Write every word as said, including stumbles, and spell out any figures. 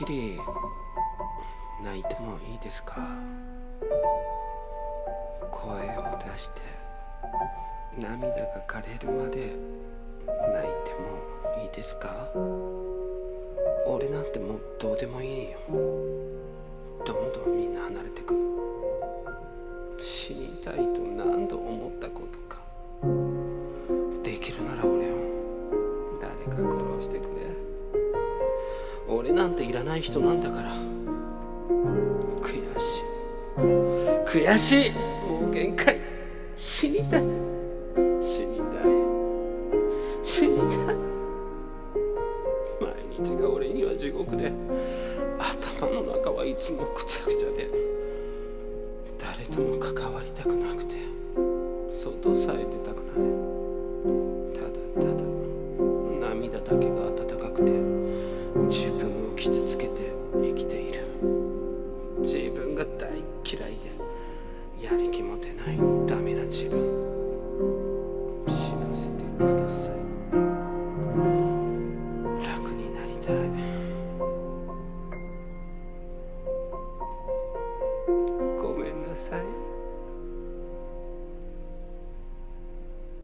きり泣いてもいいですか？声を出して涙が枯れるまで泣いてもいいですか？俺なんてもうどうでもいいよ。どんどんみんな離れてく。死にたいと何度思ったことか。できるなら俺を誰か殺してくれ。俺なんていらない人なんだから。悔しい悔しい、もう限界。死にたい死にたい死にたい。毎日が俺には地獄で、頭の中はいつもくちゃくちゃで、誰とも関わりたくなくて外さえ出たくない。ただただ涙だけが温かくて自分を傷つけて生きている。自分が大嫌いでやる気も出ないダメな自分、死なせてください。楽になりたい。ごめんなさい。